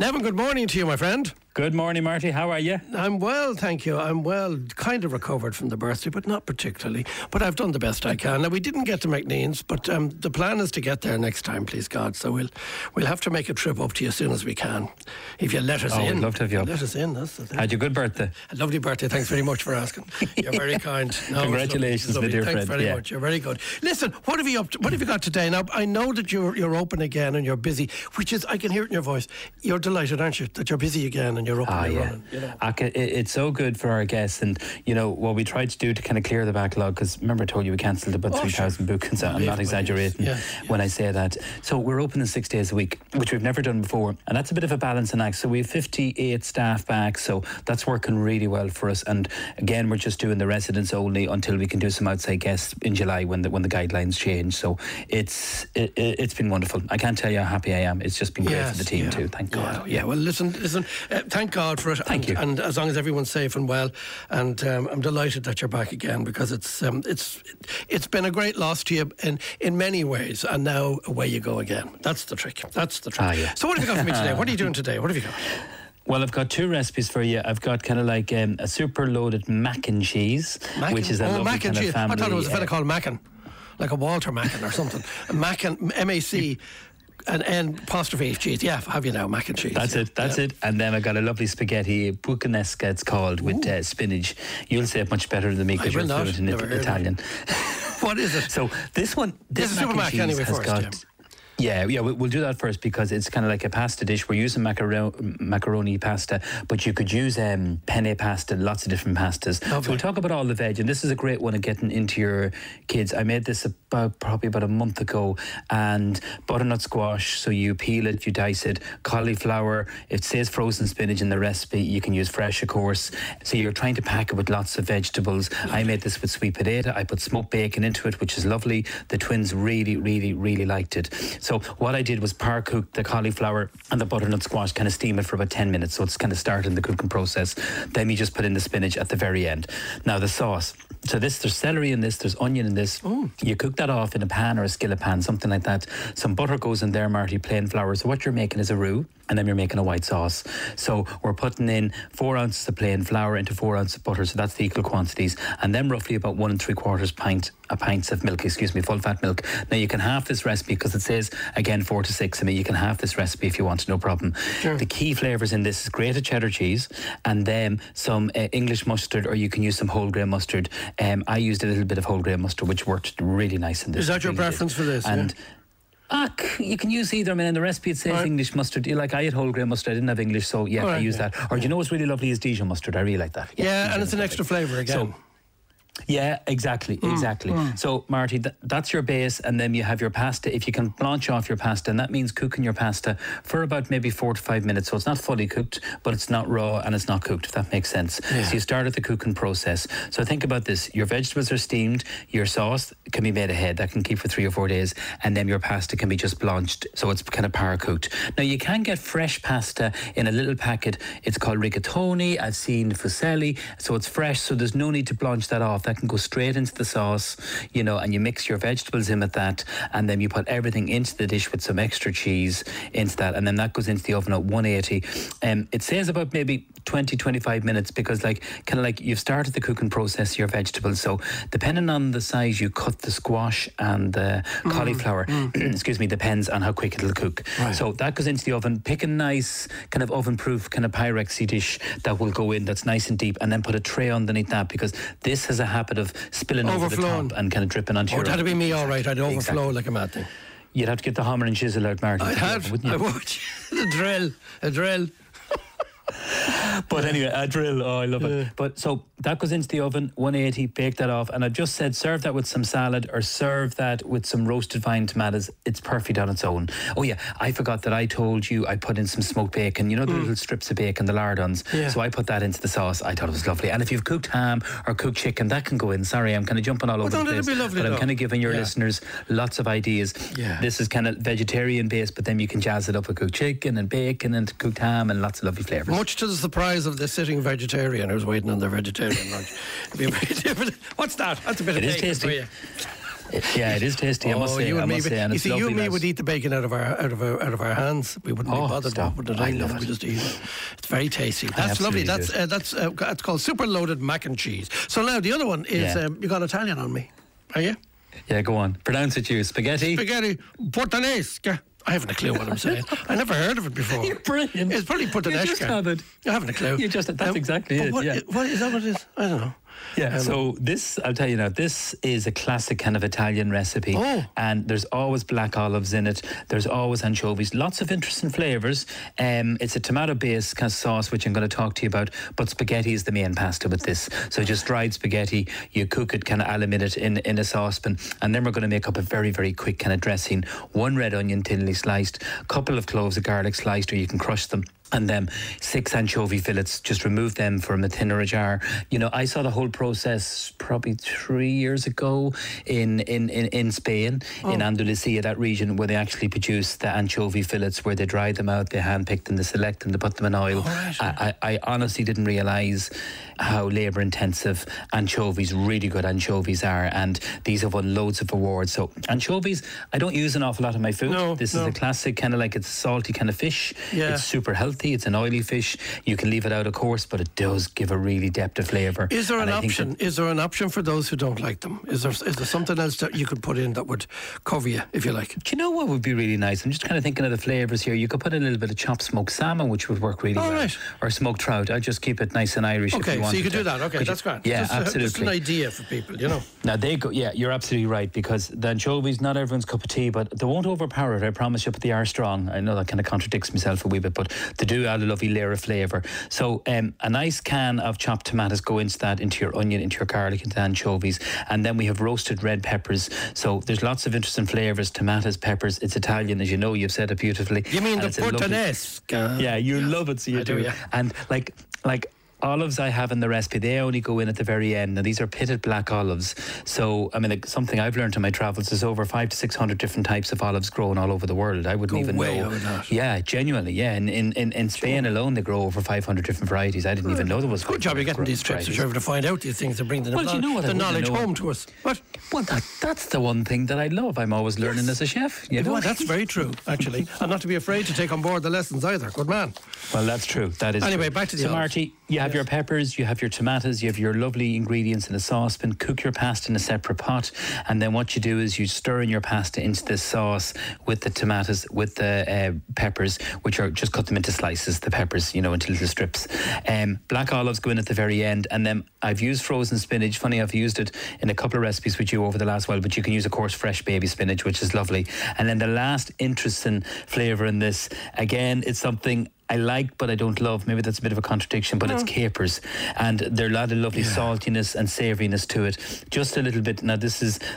Nevin, good morning to you, my friend. Good morning, Marty. How are you? I'm well, thank you. I'm well, kind of recovered from the birthday, but not particularly. But I've done the best I can. Now, we didn't get to McNean's, but the plan is to get there next time, please God. So we'll have to make a trip up to you as soon as we can, if you let us in. I'd love to have you up. Let us in, that's the thing. Had you a good birthday? A lovely birthday. Thanks very much for asking. You're very kind. No, congratulations, my dear Thanks friend. very much. You're very good. Listen, what have you up to, what have you got today? Now, I know that you're open again and you're busy, which is, I can hear it in your voice. You're delighted, aren't you, that you're busy again and you're up and running. You know. It's so good for our guests, and you know what we tried to do to kind of clear the backlog, because remember I told you we cancelled about 3,000 bookings. I'm not exaggerating when I say that. So we're opening 6 days a week, which we've never done before, and that's a bit of a balancing act. So we have 58 staff back, so that's working really well for us. And again, we're just doing the residents only until we can do some outside guests in July when the guidelines change. So it's been wonderful. I can't tell you how happy I am. It's just been great for the team too. Thank God. Yeah. Well, listen. Thank God for it. Thank you. And as long as everyone's safe and well, and I'm delighted that you're back again, because it's been a great loss to you in many ways, and now away you go again. That's the trick. So what have you got for me today? What are you doing today? What have you got? Well, I've got two recipes for you. I've got kind of like a super loaded mac and cheese, which is a lovely mac and kind cheese. of family. I thought it was a fella called Mackin, like a Walter Mackin or something. Mackin, M-A-C. And apostrophe cheese. Yeah, have you now, mac and cheese. That's it. And then I got a lovely spaghetti puttanesca, it's called, with spinach. You'll say it much better than me because you're fluent in Italian. What is it? So this is mac super mac anyway first. Got, yeah, we'll do that first, because it's kind of like a pasta dish. We're using macaroni pasta, but you could use penne pasta, lots of different pastas. Okay. So we'll talk about all the veg, and this is a great one of getting into your kids. I made this probably about a month ago, and butternut squash, so you peel it, you dice it, cauliflower, it says frozen spinach in the recipe, you can use fresh of course, so you're trying to pack it with lots of vegetables. I made this with sweet potato, I put smoked bacon into it, which is lovely. The twins really, really, really liked it. So what I did was par-cook the cauliflower and the butternut squash, kind of steam it for about 10 minutes, so it's kind of starting the cooking process. Then you just put in the spinach at the very end. Now the sauce. So there's celery in this, there's onion in this. Ooh. You cook that off in a pan or a skillet pan, something like that. Some butter goes in there, Marty, plain flour. So what you're making is a roux, and then you're making a white sauce. So we're putting in 4 ounces of plain flour into 4 ounces of butter, so that's the equal quantities. And then roughly about 1 3/4 pints of milk, full fat milk. Now you can halve this recipe, because it says, again, 4 to 6. I mean, you can halve this recipe if you want, no problem. Sure. The key flavours in this is grated cheddar cheese, and then some English mustard, or you can use some whole grain mustard. I used a little bit of whole grain mustard, which worked really nice in this. Is that your preference for this? And you can use either. I mean, in the recipe it says English mustard. Like, I had whole grain mustard, I didn't have English, so I use that. Or do you know what's really lovely is Dijon mustard. I really like that. Yeah, and it's an extra flavour again. So, yeah, exactly. So Marty, that's your base, and then you have your pasta. If you can blanch off your pasta, and that means cooking your pasta for about maybe 4 to 5 minutes, so it's not fully cooked, but it's not raw and it's not cooked, if that makes sense. So you start at the cooking process. So think about this: your vegetables are steamed, your sauce can be made ahead, that can keep for 3 or 4 days, and then your pasta can be just blanched, so it's kind of par-cooked. Now you can get fresh pasta in a little packet. It's called rigatoni. I've seen fusilli, so it's fresh, so there's no need to blanch that off. That can go straight into the sauce, and you mix your vegetables in with that, and then you put everything into the dish with some extra cheese into that, and then that goes into the oven at 180. It says about maybe 20-25 minutes, because you've started the cooking process, your vegetables. So depending on the size you cut the squash and the cauliflower, depends on how quick it'll cook. Right. So that goes into the oven. Pick a nice kind of oven-proof kind of Pyrexy dish that will go in, that's nice and deep, and then put a tray underneath that, because this has a habit of spilling over the top and kind of dripping onto your... that'd be me, all right. I'd overflow like a mad thing. You'd have to get the hammer and chisel out, Martin. I would. A drill. But anyway, a drill. Oh, I love it. But so that goes into the oven, 180, bake that off. And I just said serve that with some salad, or serve that with some roasted vine tomatoes. It's perfect on its own. Oh yeah, I forgot that I told you I put in some smoked bacon. You know the little strips of bacon, the lardons. Yeah. So I put that into the sauce. I thought it was lovely. And if you've cooked ham or cooked chicken, that can go in. Sorry, I'm kind of jumping all over the place. Be lovely, but I'm kind of giving your listeners lots of ideas. Yeah. This is kind of vegetarian based, but then you can jazz it up with cooked chicken and bacon and cooked ham and lots of lovely flavours. Much to the surprise of the sitting vegetarian who's waiting on their vegetarian lunch. It'd be very different. What's that? That's a bit of bacon for you. Yeah, it is tasty. I must say. You and me, and you see, you and me would eat the bacon out of our hands. We wouldn't be bothered with it. I love it. We just eat it. It's very tasty. That's lovely. That's called super loaded mac and cheese. So now the other one is you got Italian on me, are you? Yeah, go on. Pronounce it, you. Spaghetti. Spaghetti puttanesca. I haven't a clue what I'm saying. I never heard of it before. You're brilliant. It's probably puttanesca. You just have it. I haven't a clue. That's exactly it. What is that? What it is? I don't know. Yeah, so this, I'll tell you now, this is a classic kind of Italian recipe. And there's always black olives in it. There's always anchovies. Lots of interesting flavours. It's a tomato-based kind of sauce, which I'm going to talk to you about. But spaghetti is the main pasta with this. So just dried spaghetti. You cook it kind of a la minute in a saucepan. And then we're going to make up a very, very quick kind of dressing. 1 red onion thinly sliced. A couple of cloves of garlic sliced, or you can crush them. And then 6 anchovy fillets, just remove them from a tin or a jar. You know, I saw the whole process probably 3 years ago in Spain, in Andalusia, that region, where they actually produce the anchovy fillets, where they dry them out, they handpick them, they select them, they put them in oil. Right. I honestly didn't realise how labour intensive really good anchovies are, and these have won loads of awards. So anchovies, I don't use an awful lot of my food. This is a classic kind of like, it's a salty kind of fish. Yeah. It's super healthy. It's an oily fish. You can leave it out, of course, but it does give a really depth of flavour. Is there an option? Is there an option for those who don't like them? Is there something else that you could put in that would cover you, if you like? Do you know what would be really nice? I'm just kind of thinking of the flavours here. You could put in a little bit of chopped smoked salmon, which would work really well. Right. Or smoked trout. I'd just keep it nice and Irish. Okay, if you so you could do that. Okay, that's great. Yeah, absolutely. Just an idea for people, you know. Now they go. Yeah, you're absolutely right, because the anchovies, not everyone's cup of tea, but they won't overpower it. I promise you. But they are strong. I know that kind of contradicts myself a wee bit, but they do add a lovely layer of flavour. So a nice can of chopped tomatoes go into your onion, into your garlic, into the anchovies, and then we have roasted red peppers. So there's lots of interesting flavours: tomatoes, peppers. It's Italian, as you know. You've said it beautifully. You mean the puttanesca? Yeah, you love it. So you do. Yeah. And like olives I have in the recipe, they only go in at the very end. Now, these are pitted black olives. So, I mean, like, something I've learned in my travels is over 500 to 600 different types of olives grown all over the world. I wouldn't even know. Yeah, genuinely, yeah. In Spain alone, they grow over 500 different varieties. I didn't even know there was. Good job you're getting these trips to Trevor to find out these things and bring the knowledge home to us. What? Well, that's the one thing that I love. I'm always learning as a chef. You know? Well, that's very true, actually. And not to be afraid to take on board the lessons either. Good man. Well, that's true. That is anyway, true. Back to the olives. Marty, you have your peppers, you have your tomatoes, you have your lovely ingredients in a saucepan. Cook your pasta in a separate pot, and then what you do is you stir in your pasta into this sauce with the tomatoes, with the peppers, which are just cut them into slices, the peppers, into little strips. Black olives go in at the very end, and then I've used frozen spinach. Funny, I've used it in a couple of recipes with you over the last while, but you can use, of course, fresh baby spinach, which is lovely. And then the last interesting flavour in this, again, it's something I like but I don't love. Maybe that's a bit of a contradiction, but it's capers, and there are a lot of lovely saltiness and savouriness to it. Just a little bit. Now this is